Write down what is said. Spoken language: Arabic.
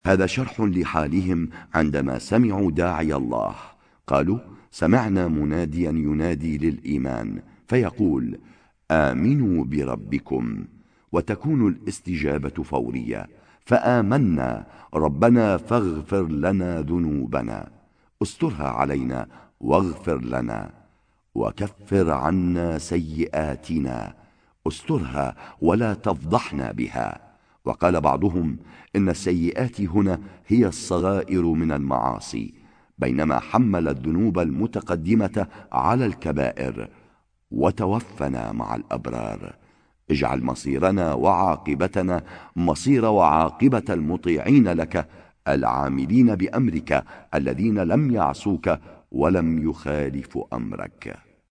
هذا شرح لحالهم عندما سمعوا داعي الله. قالوا: سمعنا مناديا ينادي للإيمان فيقول: آمنوا بربكم، وتكون الاستجابة فورية، فآمنا ربنا فاغفر لنا ذنوبنا، استرها علينا واغفر لنا، وكفر عنا سيئاتنا، استرها ولا تفضحنا بها. وقال بعضهم إن السيئات هنا هي الصغائر من المعاصي، بينما حمل الذنوب المتقدمة على الكبائر. وتوفنا مع الأبرار، اجعل مصيرنا وعاقبتنا مصير وعاقبة المطيعين لك، العاملين بأمرك، الذين لم يعصوك ولم يخالفوا أمرك.